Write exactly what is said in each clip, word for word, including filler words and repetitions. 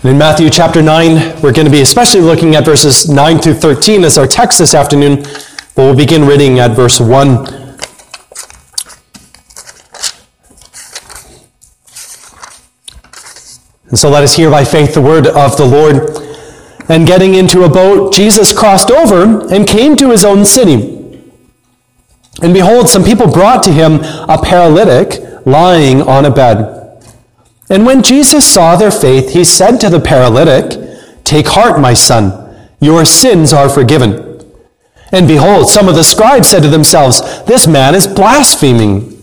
In Matthew chapter nine, we're going to be especially looking at verses nine through thirteen as our text this afternoon, but we'll begin reading at verse one. And so let us hear by faith the word of the Lord. And getting into a boat, Jesus crossed over and came to his own city. And behold, some people brought to him a paralytic lying on a bed. And when Jesus saw their faith, he said to the paralytic, "Take heart, my son, your sins are forgiven." And behold, some of the scribes said to themselves, "This man is blaspheming."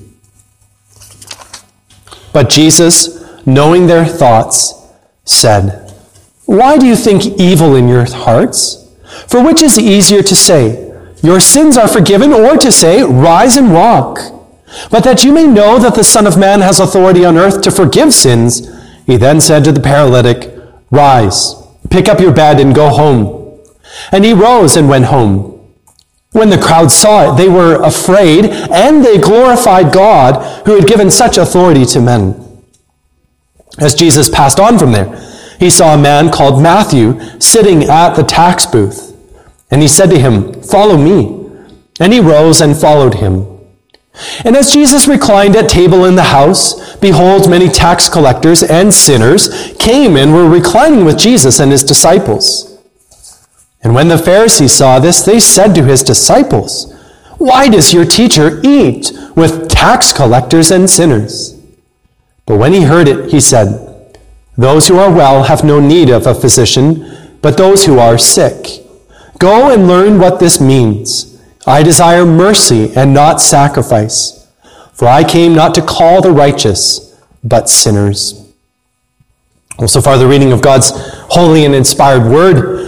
But Jesus, knowing their thoughts, said, "Why do you think evil in your hearts? For which is easier to say, 'Your sins are forgiven,' or to say, 'Rise and walk'? But that you may know that the Son of Man has authority on earth to forgive sins," he then said to the paralytic, "Rise, pick up your bed and go home." And he rose and went home. When the crowd saw it, they were afraid, and they glorified God, who had given such authority to men. As Jesus passed on from there, he saw a man called Matthew sitting at the tax booth. And he said to him, "Follow me." And he rose and followed him. And as Jesus reclined at table in the house, behold, many tax collectors and sinners came and were reclining with Jesus and his disciples. And when the Pharisees saw this, they said to his disciples, "Why does your teacher eat with tax collectors and sinners?" But when he heard it, he said, "Those who are well have no need of a physician, but those who are sick. Go and learn what this means. I desire mercy and not sacrifice, for I came not to call the righteous, but sinners." Well, so far the reading of God's holy and inspired word.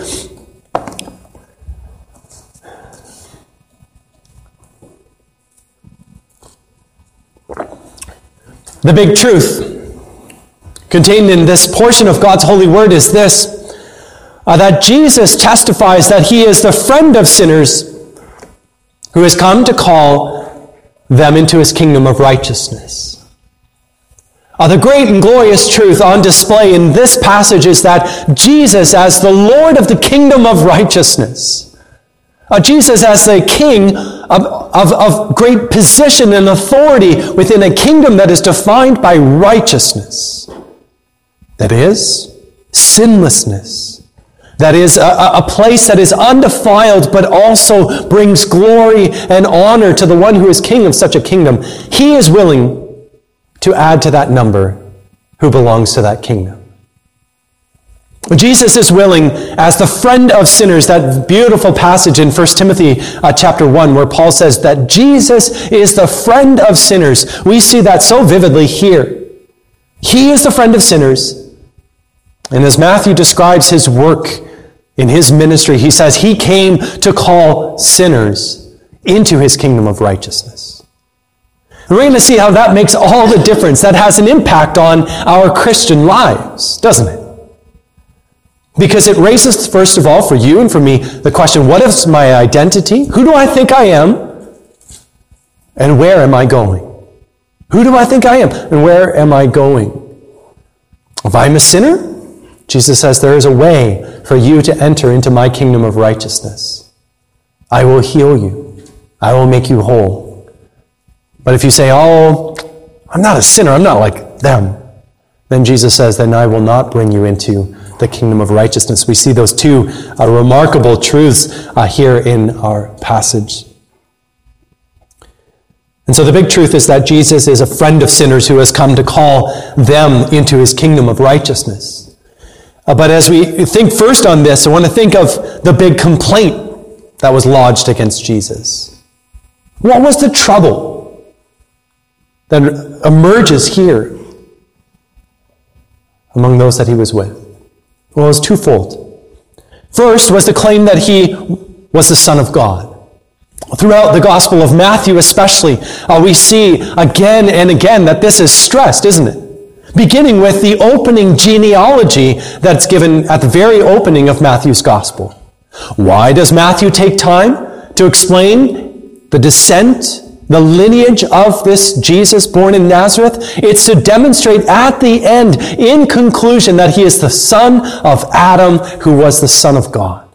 The big truth contained in this portion of God's holy word is this, uh, that Jesus testifies that he is the friend of sinners who has come to call them into his kingdom of righteousness. Uh, the great and glorious truth on display in this passage is that Jesus, as the Lord of the kingdom of righteousness, uh, Jesus as the king of, of, of great position and authority within a kingdom that is defined by righteousness, that is, sinlessness. That is a, a place that is undefiled, but also brings glory and honor to the one who is king of such a kingdom. He is willing to add to that number who belongs to that kingdom. Jesus is willing, as the friend of sinners, that beautiful passage in First Timothy uh, chapter one, where Paul says that Jesus is the friend of sinners. We see that so vividly here. He is the friend of sinners. And as Matthew describes his work in his ministry, he says he came to call sinners into his kingdom of righteousness. And we're going to see how that makes all the difference. That has an impact on our Christian lives, doesn't it? Because it raises, first of all, for you and for me, the question, what is my identity? Who do I think I am? And where am I going? Who do I think I am? And where am I going? If I'm a sinner, Jesus says there is a way for you to enter into my kingdom of righteousness. I will heal you. I will make you whole. But if you say, "Oh, I'm not a sinner, I'm not like them," then Jesus says, then I will not bring you into the kingdom of righteousness. We see those two uh, remarkable truths uh, here in our passage. And so the big truth is that Jesus is a friend of sinners who has come to call them into his kingdom of righteousness. Uh, but as we think first on this, I want to think of the big complaint that was lodged against Jesus. What was the trouble that emerges here among those that he was with? Well, it was twofold. First was the claim that he was the Son of God. Throughout the Gospel of Matthew especially, uh, we see again and again that this is stressed, isn't it? Beginning with the opening genealogy that's given at the very opening of Matthew's Gospel. Why does Matthew take time to explain the descent the lineage of this Jesus born in Nazareth, it's to demonstrate at the end, in conclusion, that he is the son of Adam, who was the Son of God.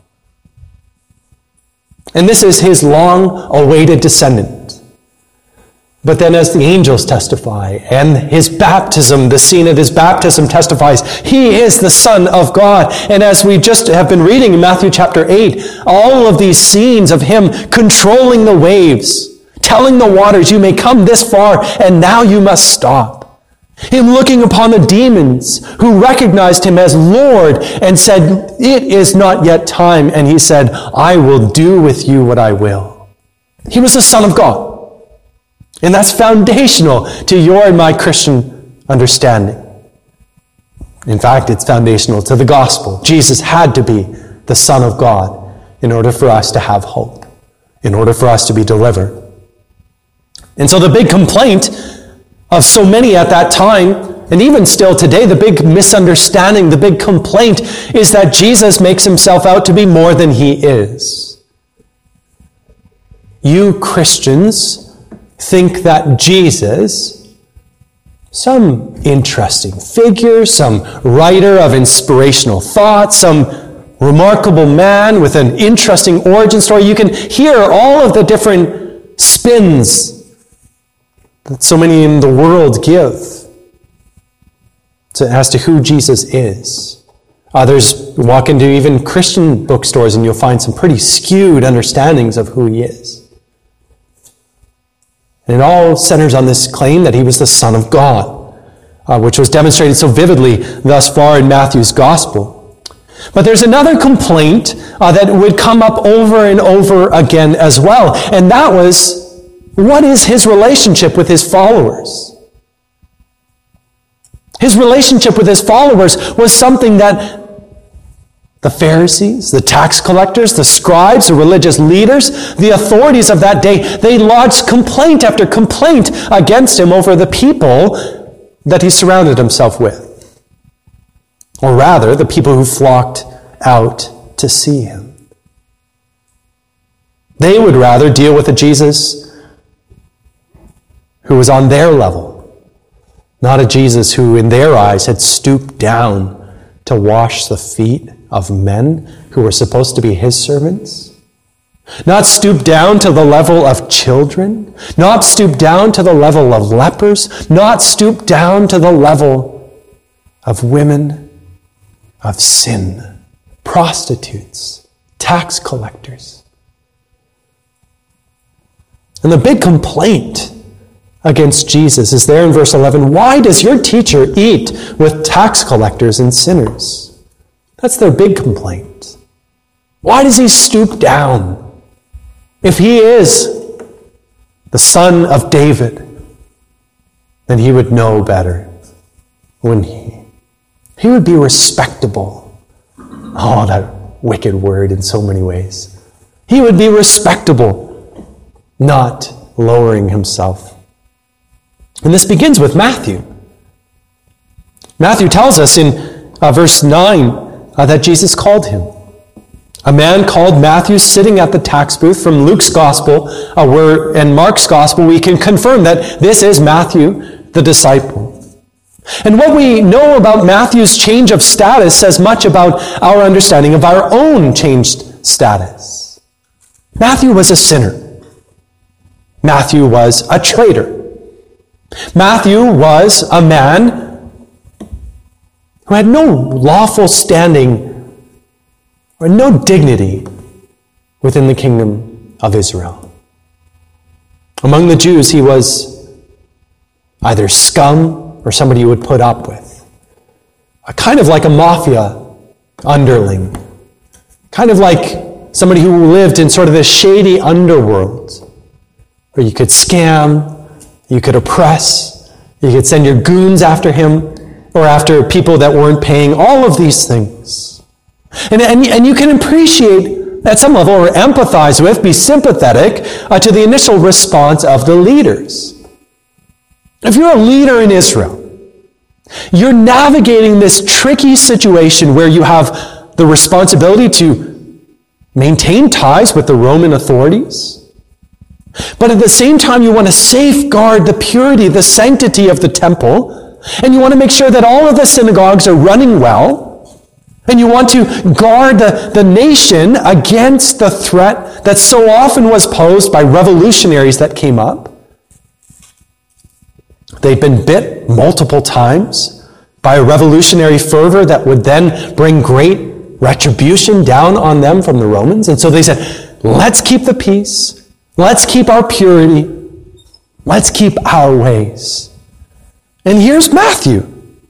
And this is his long-awaited descendant. But then as the angels testify, and his baptism, the scene of his baptism testifies, he is the Son of God. And as we just have been reading in Matthew chapter eight, all of these scenes of him controlling the waves, telling the waters, you may come this far, and now you must stop. Him looking upon the demons who recognized him as Lord and said, it is not yet time. And he said, I will do with you what I will. He was the Son of God. And that's foundational to your and my Christian understanding. In fact, it's foundational to the gospel. Jesus had to be the Son of God in order for us to have hope, in order for us to be delivered. And so the big complaint of so many at that time, and even still today, the big misunderstanding, the big complaint is that Jesus makes himself out to be more than he is. You Christians think that Jesus, some interesting figure, some writer of inspirational thoughts, some remarkable man with an interesting origin story, you can hear all of the different spins that so many in the world give to, as to who Jesus is. Others walk into even Christian bookstores and you'll find some pretty skewed understandings of who he is. And it all centers on this claim that he was the Son of God, uh, which was demonstrated so vividly thus far in Matthew's gospel. But there's another complaint uh, that would come up over and over again as well, and that was, what is his relationship with his followers? His relationship with his followers was something that the Pharisees, the tax collectors, the scribes, the religious leaders, the authorities of that day, they lodged complaint after complaint against him over the people that he surrounded himself with. Or rather, the people who flocked out to see him. They would rather deal with a Jesus who was on their level, not a Jesus who, in their eyes, had stooped down to wash the feet of men who were supposed to be his servants. Not stoop down to the level of children. Not stoop down to the level of lepers. Not stoop down to the level of women of sin, prostitutes, tax collectors. And the big complaint against Jesus is there in verse eleven. Why does your teacher eat with tax collectors and sinners? That's their big complaint. Why does he stoop down? If he is the son of David, then he would know better, wouldn't he? He would be respectable. Oh, that wicked word in so many ways. He would be respectable, not lowering himself. And this begins with Matthew. Matthew tells us in uh, verse nine, Uh, that Jesus called him. A man called Matthew sitting at the tax booth. From Luke's gospel uh, where, and Mark's gospel, we can confirm that this is Matthew, the disciple. And what we know about Matthew's change of status says much about our understanding of our own changed status. Matthew was a sinner. Matthew was a traitor. Matthew was a man who had no lawful standing or no dignity within the kingdom of Israel. Among the Jews, he was either scum or somebody you would put up with. A kind of like a mafia underling. Kind of like somebody who lived in sort of this shady underworld where you could scam, you could oppress, you could send your goons after him, or after people that weren't paying, all of these things. And, and, and you can appreciate at some level, or empathize with, be sympathetic uh, to the initial response of the leaders. If you're a leader in Israel, you're navigating this tricky situation where you have the responsibility to maintain ties with the Roman authorities, But at the same time, you want to safeguard the purity, the sanctity of the temple, and you want to make sure that all of the synagogues are running well, and you want to guard the, the nation against the threat that so often was posed by revolutionaries that came up. They'd been bit multiple times by a revolutionary fervor that would then bring great retribution down on them from the Romans. And so they said, let's keep the peace. Let's keep our purity. Let's keep our ways. And here's Matthew.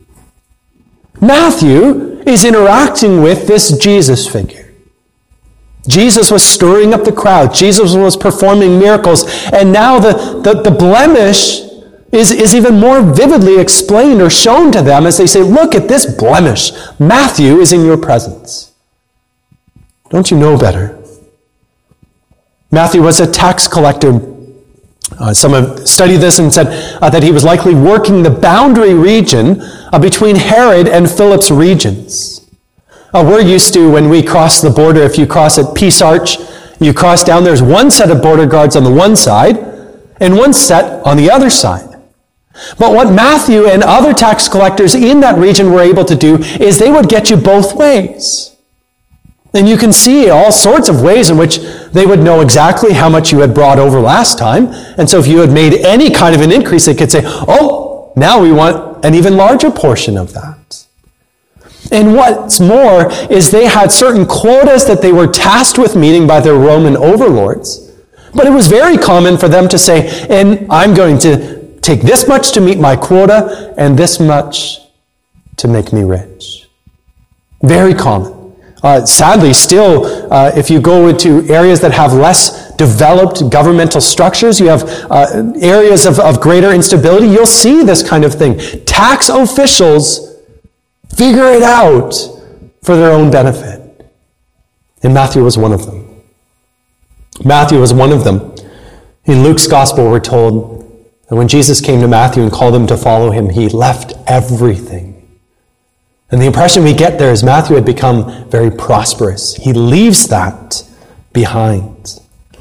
Matthew is interacting with this Jesus figure. Jesus was stirring up the crowd. Jesus was performing miracles. And now the, the, the blemish is, is even more vividly explained or shown to them as they say, look at this blemish. Matthew is in your presence. Don't you know better? Matthew was a tax collector. Uh, some have studied this and said uh, that he was likely working the boundary region uh, between Herod and Philip's regions. Uh, we're used to, when we cross the border, if you cross at Peace Arch, you cross down, there's one set of border guards on the one side and one set on the other side. But what Matthew and other tax collectors in that region were able to do is they would get you both ways. And you can see all sorts of ways in which they would know exactly how much you had brought over last time. And so if you had made any kind of an increase, they could say, oh, now we want an even larger portion of that. And what's more is they had certain quotas that they were tasked with meeting by their Roman overlords. But it was very common for them to say, and I'm going to take this much to meet my quota and this much to make me rich. Very common. Uh, sadly, still, uh, if you go into areas that have less developed governmental structures, you have uh, areas of, of greater instability, you'll see this kind of thing. Tax officials figure it out for their own benefit. And Matthew was one of them. Matthew was one of them. In Luke's gospel, we're told that when Jesus came to Matthew and called him to follow him, he left everything. And the impression we get there is Matthew had become very prosperous. He leaves that behind.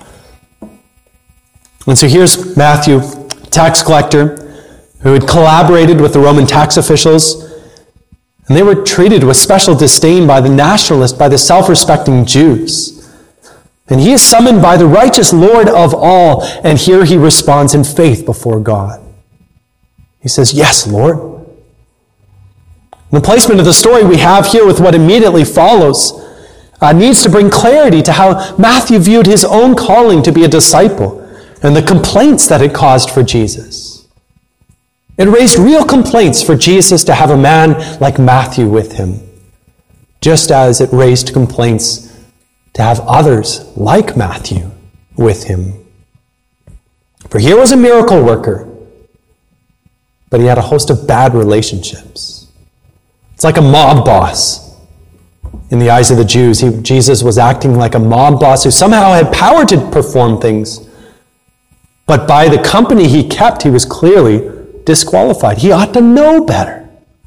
And so here's Matthew, tax collector, who had collaborated with the Roman tax officials, and they were treated with special disdain by the nationalists, by the self-respecting Jews. And he is summoned by the righteous Lord of all, and here he responds in faith before God. He says, yes, Lord. The placement of the story we have here with what immediately follows uh, needs to bring clarity to how Matthew viewed his own calling to be a disciple and the complaints that it caused for Jesus. It raised real complaints for Jesus to have a man like Matthew with him, just as it raised complaints to have others like Matthew with him. For here was a miracle worker, but he had a host of bad relationships. It's like a mob boss. In the eyes of the Jews, he, Jesus was acting like a mob boss who somehow had power to perform things. But by the company he kept, he was clearly disqualified. He ought to know better.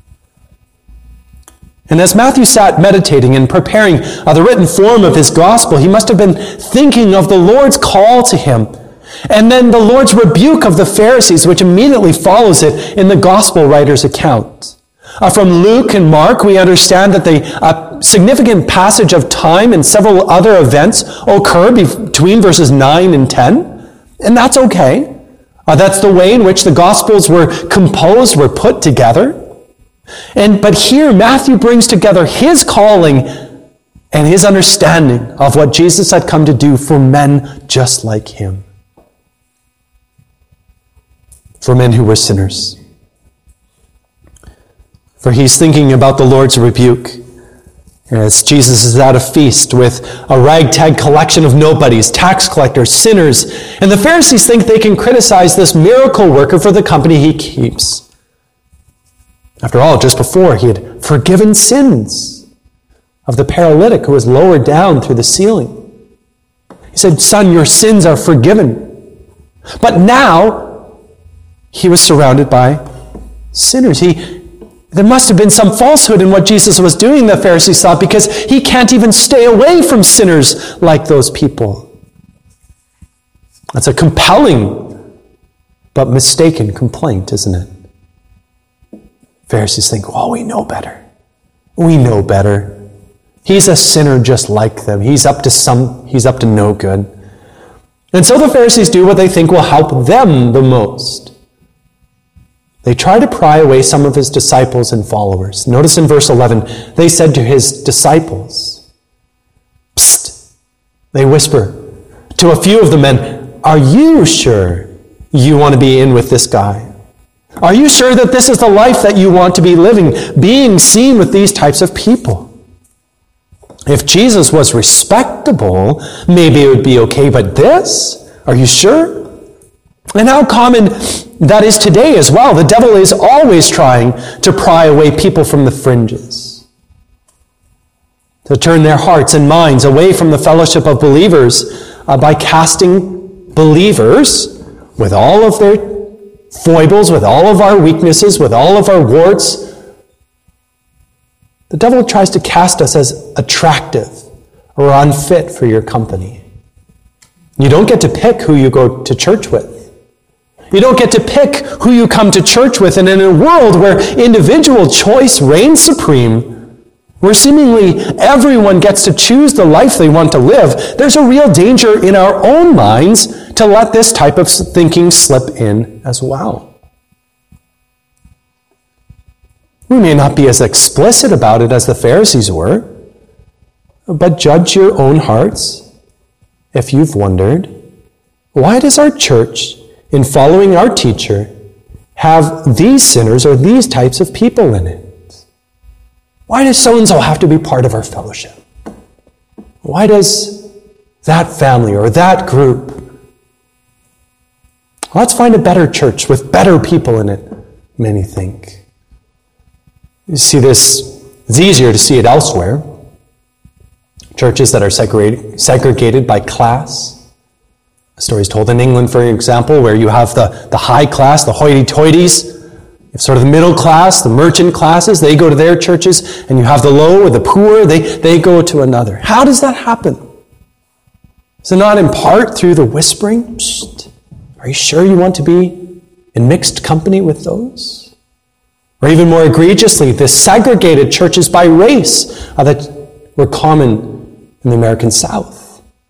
And as Matthew sat meditating and preparing uh, the written form of his gospel, he must have been thinking of the Lord's call to him, and then the Lord's rebuke of the Pharisees, which immediately follows it in the gospel writer's account. Uh, from Luke and Mark, we understand that the uh, significant passage of time and several other events occur between verses nine and ten, and that's okay. Uh, that's the way in which the Gospels were composed, were put together. And but here, Matthew brings together his calling and his understanding of what Jesus had come to do for men just like him. For men who were sinners. For he's thinking about the Lord's rebuke as Jesus is at a feast with a ragtag collection of nobodies, tax collectors, sinners, and the Pharisees think they can criticize this miracle worker for the company he keeps. After all, just before, he had forgiven sins of the paralytic who was lowered down through the ceiling. He said, son, your sins are forgiven. But now, he was surrounded by sinners. He There must have been some falsehood in what Jesus was doing, the Pharisees thought, because he can't even stay away from sinners like those people. That's a compelling but mistaken complaint, isn't it? Pharisees think, well, we know better. We know better. He's a sinner just like them. He's up to some, he's up to no good. And so the Pharisees do what they think will help them the most. They try to pry away some of his disciples and followers. Notice in verse eleven, they said to his disciples, "Psst," they whisper to a few of the men, "Are you sure you want to be in with this guy? Are you sure that this is the life that you want to be living, being seen with these types of people? If Jesus was respectable, maybe it would be okay, but this? Are you sure?" And how common that is today as well. The devil is always trying to pry away people from the fringes, to turn their hearts and minds away from the fellowship of believers uh, by casting believers with all of their foibles, with all of our weaknesses, with all of our warts. The devil tries to cast us as attractive or unfit for your company. You don't get to pick who you go to church with. You don't get to pick who you come to church with. And in a world where individual choice reigns supreme, where seemingly everyone gets to choose the life they want to live, there's a real danger in our own minds to let this type of thinking slip in as well. We may not be as explicit about it as the Pharisees were, but judge your own hearts if you've wondered, why does our church, in following our teacher, have these sinners or these types of people in it? Why does so-and-so have to be part of our fellowship? Why does that family or that group? Let's find a better church with better people in it, many think. You see this, it's easier to see it elsewhere. Churches that are segregated, segregated by class. A story is told in England, for example, where you have the, the high class, the hoity-toities, you have sort of the middle class, the merchant classes, they go to their churches, and you have the low or the poor, they, they go to another. How does that happen? Is it not in part through the whispering? Psst, are you sure you want to be in mixed company with those? Or even more egregiously, the segregated churches by race uh, that were common in the American South.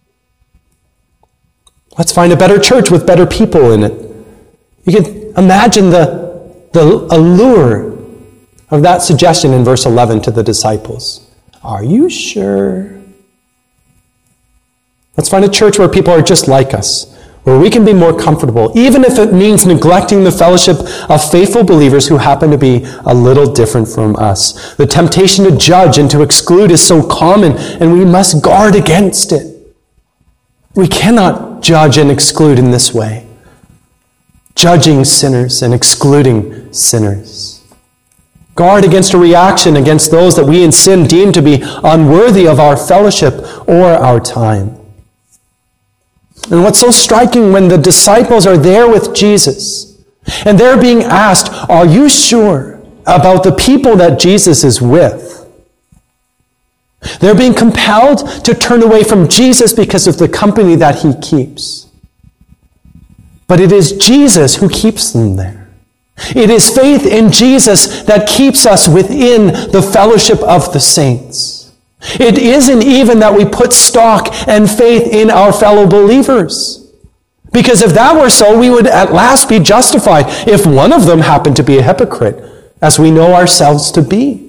Let's find a better church with better people in it. You can imagine the, the allure of that suggestion in verse eleven to the disciples. Are you sure? Let's find a church where people are just like us, where we can be more comfortable, even if it means neglecting the fellowship of faithful believers who happen to be a little different from us. The temptation to judge and to exclude is so common, and we must guard against it. We cannot judge and exclude in this way, judging sinners and excluding sinners. Guard against a reaction against those that we in sin deem to be unworthy of our fellowship or our time. And what's so striking when the disciples are there with Jesus and they're being asked, are you sure about the people that Jesus is with? They're being compelled to turn away from Jesus because of the company that he keeps. But it is Jesus who keeps them there. It is faith in Jesus that keeps us within the fellowship of the saints. It isn't even that we put stock and faith in our fellow believers. Because if that were so, we would at last be justified if one of them happened to be a hypocrite, as we know ourselves to be.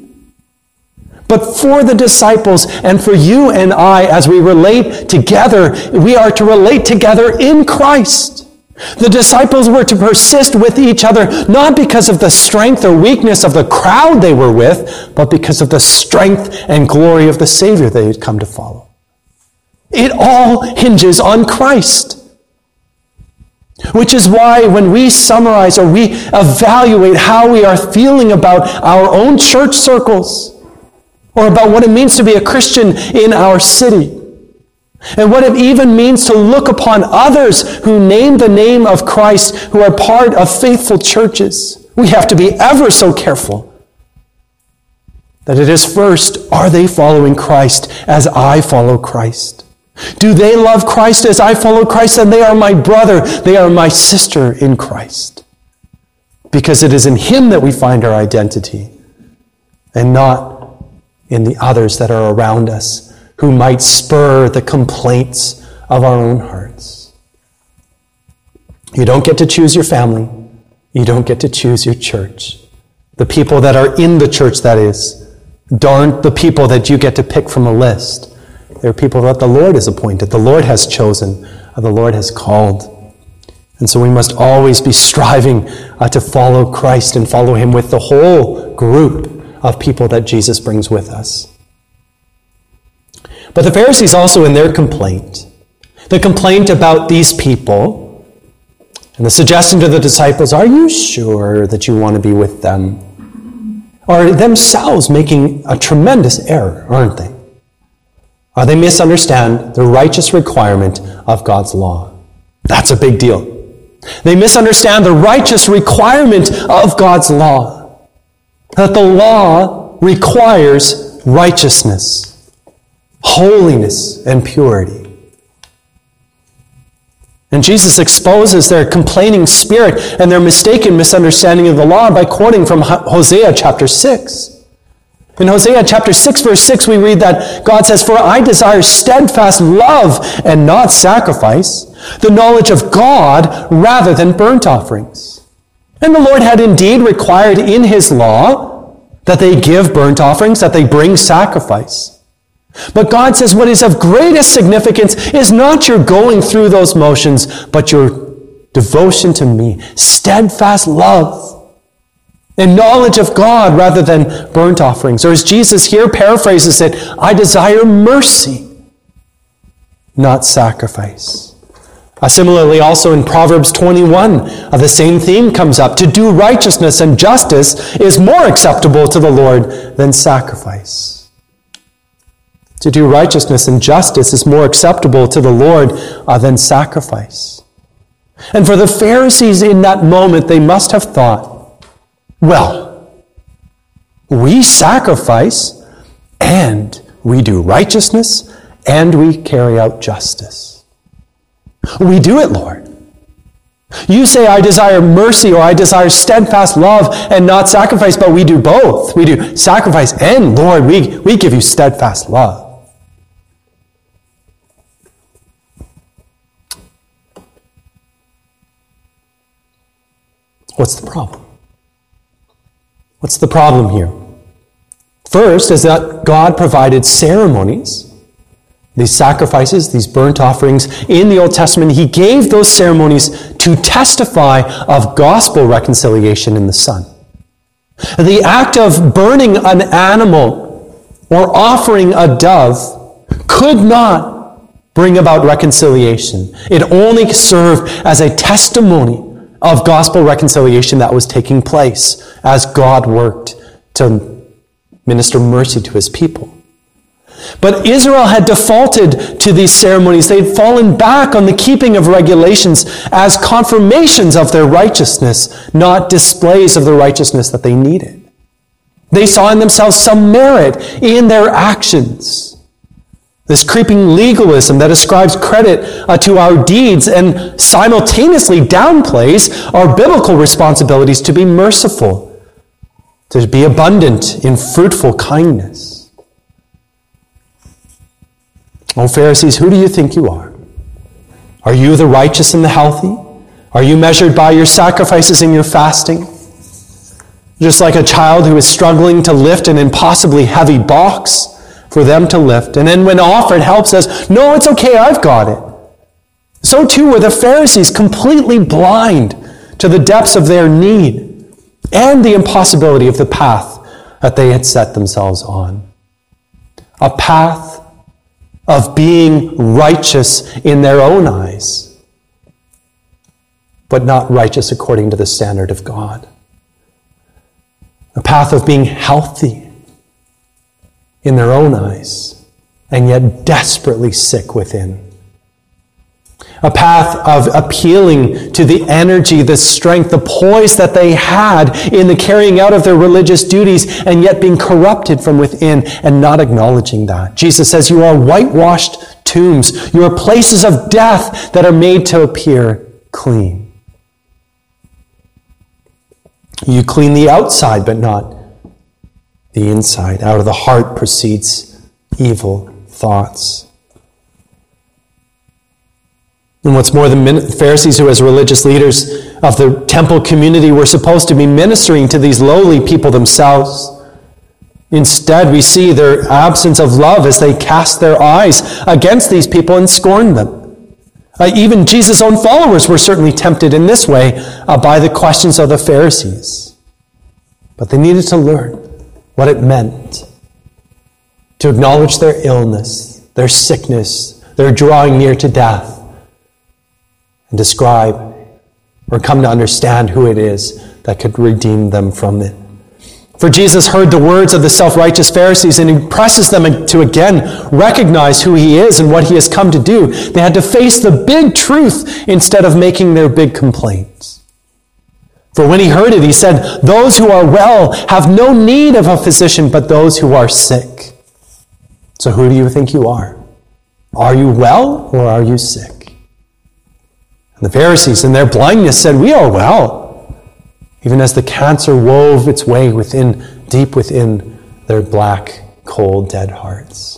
But for the disciples and for you and I, as we relate together, we are to relate together in Christ. The disciples were to persist with each other, not because of the strength or weakness of the crowd they were with, but because of the strength and glory of the Savior they had come to follow. It all hinges on Christ. Which is why when we summarize or we evaluate how we are feeling about our own church circles, or about what it means to be a Christian in our city, and what it even means to look upon others who name the name of Christ, who are part of faithful churches, we have to be ever so careful that it is first, are they following Christ as I follow Christ? Do they love Christ as I follow Christ? Then they are my brother. They are my sister in Christ. Because it is in him that we find our identity, and not in the others that are around us who might spur the complaints of our own hearts. You don't get to choose your family. You don't get to choose your church. The people that are in the church, that is, aren't the people that you get to pick from a list. They're people that the Lord has appointed, the Lord has chosen, or the Lord has called. And so we must always be striving uh, to follow Christ and follow him with the whole group of people that Jesus brings with us. But the Pharisees also, in their complaint, the complaint about these people, and the suggestion to the disciples, are you sure that you want to be with them? Are themselves making a tremendous error, aren't they? Or they misunderstand the righteous requirement of God's law. That's a big deal. They misunderstand the righteous requirement of God's law. That the law requires righteousness, holiness, and purity. And Jesus exposes their complaining spirit and their mistaken misunderstanding of the law by quoting from Hosea chapter six. In Hosea chapter six, verse six, we read that God says, "For I desire steadfast love and not sacrifice, the knowledge of God rather than burnt offerings." And the Lord had indeed required in his law that they give burnt offerings, that they bring sacrifice. But God says what is of greatest significance is not your going through those motions, but your devotion to me, steadfast love, and knowledge of God rather than burnt offerings. Or as Jesus here paraphrases it, I desire mercy, not sacrifice. Uh, similarly, also in Proverbs twenty-one, uh, the same theme comes up. To do righteousness and justice is more acceptable to the Lord than sacrifice. To do righteousness and justice is more acceptable to the Lord uh, than sacrifice. And for the Pharisees in that moment, they must have thought, well, we sacrifice, and we do righteousness, and we carry out justice. We do it, Lord. You say, I desire mercy, or I desire steadfast love and not sacrifice, but we do both. We do sacrifice, and Lord, we, we give you steadfast love. What's the problem? What's the problem here? First is that God provided ceremonies, these sacrifices, these burnt offerings in the Old Testament. He gave those ceremonies to testify of gospel reconciliation in the Son. The act of burning an animal or offering a dove could not bring about reconciliation. It only served as a testimony of gospel reconciliation that was taking place as God worked to minister mercy to his people. But Israel had defaulted to these ceremonies. They had fallen back on the keeping of regulations as confirmations of their righteousness, not displays of the righteousness that they needed. They saw in themselves some merit in their actions. This creeping legalism that ascribes credit uh, to our deeds and simultaneously downplays our biblical responsibilities to be merciful, to be abundant in fruitful kindness. Oh, Pharisees, who do you think you are? Are you the righteous and the healthy? Are you measured by your sacrifices and your fasting? Just like a child who is struggling to lift an impossibly heavy box for them to lift, and then when offered help says, no, it's okay, I've got it. So too were the Pharisees, completely blind to the depths of their need and the impossibility of the path that they had set themselves on. A path of being righteous in their own eyes, but not righteous according to the standard of God. A path of being healthy in their own eyes, and yet desperately sick within. a path of appealing to the energy, the strength, the poise that they had in the carrying out of their religious duties, and yet being corrupted from within and not acknowledging that. Jesus says, you are whitewashed tombs. You are places of death that are made to appear clean. You clean the outside, but not the inside. Out of the heart proceeds evil thoughts. And what's more, the Pharisees, who as religious leaders of the temple community were supposed to be ministering to these lowly people themselves. Instead, we see their absence of love as they cast their eyes against these people and scorn them. Uh, even Jesus' own followers were certainly tempted in this way uh, by the questions of the Pharisees. But they needed to learn what it meant to acknowledge their illness, their sickness, their drawing near to death, and describe or come to understand who it is that could redeem them from it. For Jesus heard the words of the self-righteous Pharisees, and he presses them to again recognize who he is and what he has come to do. They had to face the big truth instead of making their big complaints. For when he heard it, he said, those who are well have no need of a physician, but those who are sick. So who do you think you are? Are you well or are you sick? And the Pharisees, in their blindness, said, we are well, even as the cancer wove its way within, deep within their black, cold, dead hearts.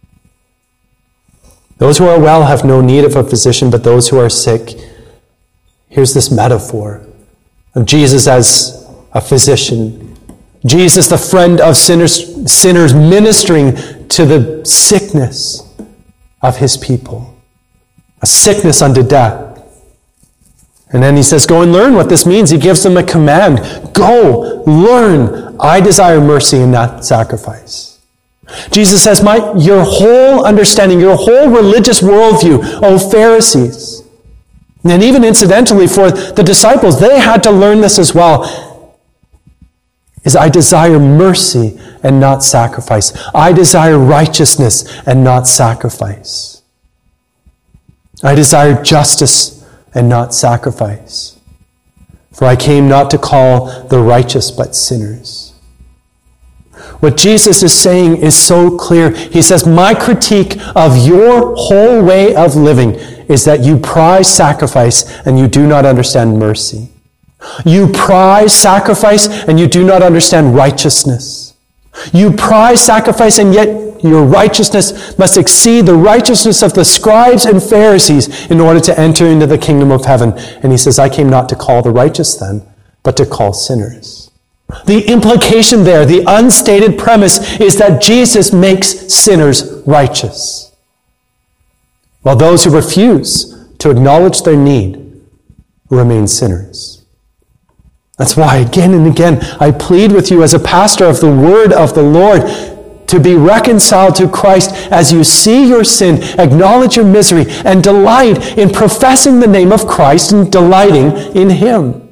Those who are well have no need of a physician, but those who are sick. Here's this metaphor of Jesus as a physician. Jesus, the friend of sinners, sinners ministering to the sickness of his people. A sickness unto death. And then he says, go and learn what this means. He gives them a command. Go, learn. I desire mercy and not sacrifice. Jesus says, my, your whole understanding, your whole religious worldview, O Pharisees, and even incidentally for the disciples, they had to learn this as well, is I desire mercy and not sacrifice. I desire righteousness and not sacrifice. I desire justice and not sacrifice. For I came not to call the righteous, but sinners. What Jesus is saying is so clear. He says, my critique of your whole way of living is that you prize sacrifice and you do not understand mercy. You prize sacrifice and you do not understand righteousness. You prize sacrifice and yet your righteousness must exceed the righteousness of the scribes and Pharisees in order to enter into the kingdom of heaven. And he says, I came not to call the righteous then, but to call sinners. The implication there, the unstated premise, is that Jesus makes sinners righteous, while those who refuse to acknowledge their need remain sinners. That's why again and again I plead with you as a pastor of the word of the Lord to be reconciled to Christ as you see your sin, acknowledge your misery, and delight in professing the name of Christ and delighting in him.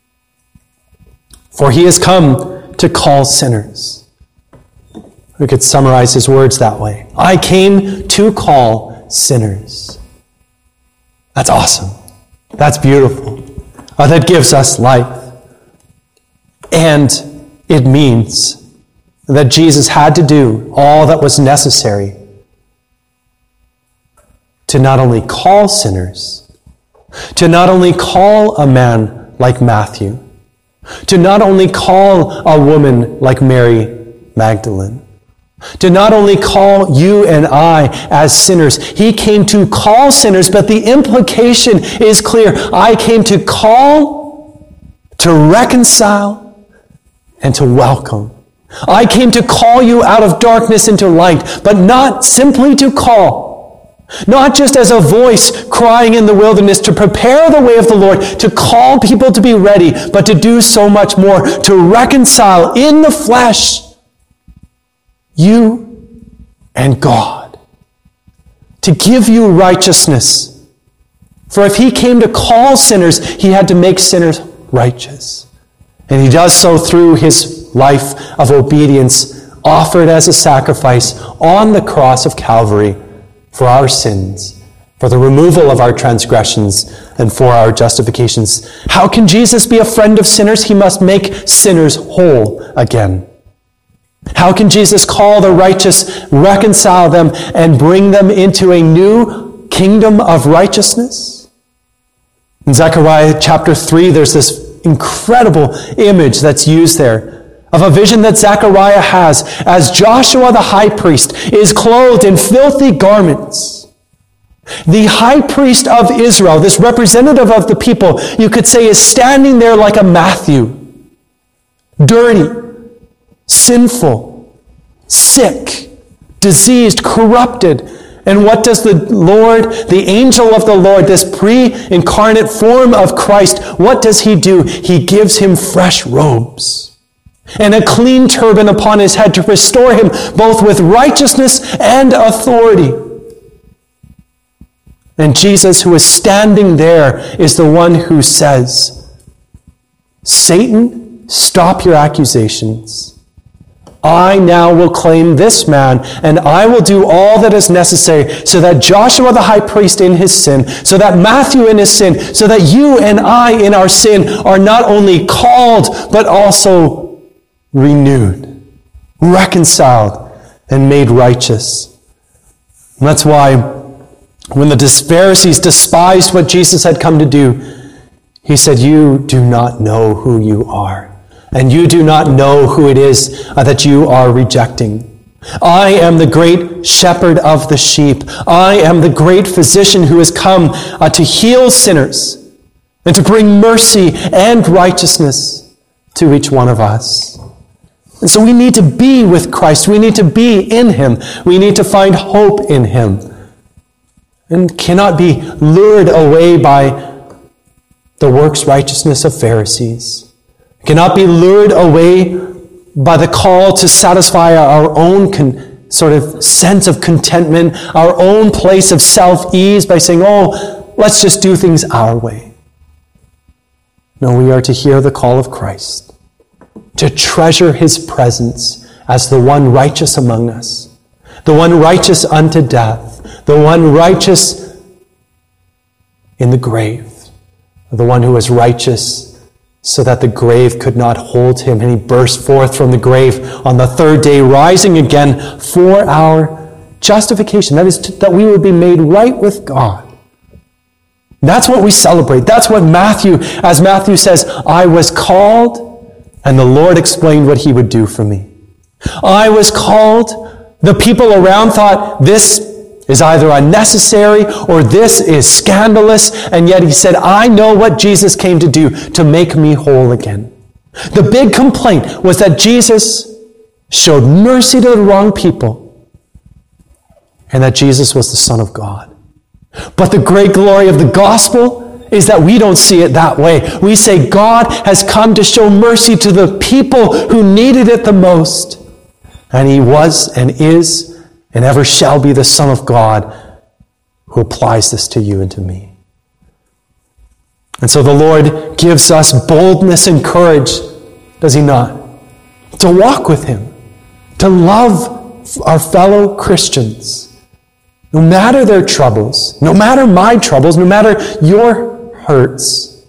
For he has come to call sinners. We could summarize his words that way. I came to call sinners. That's awesome. That's beautiful. Oh, that gives us life. And it means that Jesus had to do all that was necessary to not only call sinners, to not only call a man like Matthew, to not only call a woman like Mary Magdalene, to not only call you and I as sinners. He came to call sinners, but the implication is clear. I came to call, to reconcile, and to welcome. I came to call you out of darkness into light, but not simply to call. Not just as a voice crying in the wilderness to prepare the way of the Lord, to call people to be ready, but to do so much more, to reconcile in the flesh you and God, to give you righteousness. For if he came to call sinners, he had to make sinners righteous. And he does so through his life of obedience, offered as a sacrifice on the cross of Calvary for our sins, for the removal of our transgressions, and for our justifications. How can Jesus be a friend of sinners? He must make sinners whole again. How can Jesus call the righteous, reconcile them, and bring them into a new kingdom of righteousness? In Zechariah chapter three, there's this incredible image that's used there of a vision that Zechariah has as Joshua the high priest is clothed in filthy garments. The high priest of Israel, this representative of the people, you could say is standing there like a Matthew, dirty, sinful, sick, diseased, corrupted. And what does the Lord, the angel of the Lord, this pre-incarnate form of Christ, what does he do? He gives him fresh robes and a clean turban upon his head to restore him both with righteousness and authority. And Jesus, who is standing there, is the one who says, Satan, stop your accusations. I now will claim this man, and I will do all that is necessary so that Joshua the high priest in his sin, so that Matthew in his sin, so that you and I in our sin are not only called, but also renewed, reconciled, and made righteous. And that's why when the Pharisees despised what Jesus had come to do, he said, you do not know who you are, and you do not know who it is uh, that you are rejecting. I am the great shepherd of the sheep. I am the great physician who has come uh, to heal sinners and to bring mercy and righteousness to each one of us. And so we need to be with Christ. We need to be in him. We need to find hope in him, and cannot be lured away by the works righteousness of Pharisees. Cannot be lured away by the call to satisfy our own con- sort of sense of contentment, our own place of self-ease by saying, oh, let's just do things our way. No, we are to hear the call of Christ, to treasure his presence as the one righteous among us, the one righteous unto death, the one righteous in the grave, the one who was righteous so that the grave could not hold him, and he burst forth from the grave on the third day, rising again for our justification. That is, to, that we would be made right with God. That's what we celebrate. That's what Matthew, as Matthew says, I was called, and the Lord explained what he would do for me. I was called. The people around thought, this is either unnecessary or this is scandalous, and yet he said, I know what Jesus came to do, to make me whole again. The big complaint was that Jesus showed mercy to the wrong people, and that Jesus was the Son of God. But the great glory of the gospel is that we don't see it that way. We say God has come to show mercy to the people who needed it the most, and he was and is and ever shall be the Son of God who applies this to you and to me. And so the Lord gives us boldness and courage, does he not? To walk with him, to love our fellow Christians, no matter their troubles, no matter my troubles, no matter your hurts.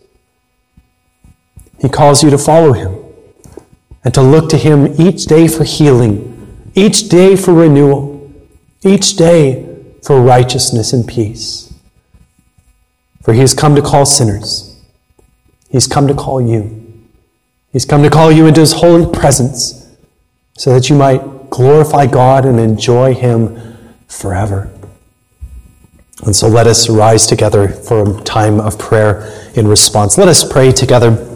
He calls you to follow him and to look to him each day for healing, each day for renewal, each day for righteousness and peace. For he has come to call sinners. He's come to call you. He's come to call you into his holy presence so that you might glorify God and enjoy him forever. And so let us rise together for a time of prayer in response. Let us pray together.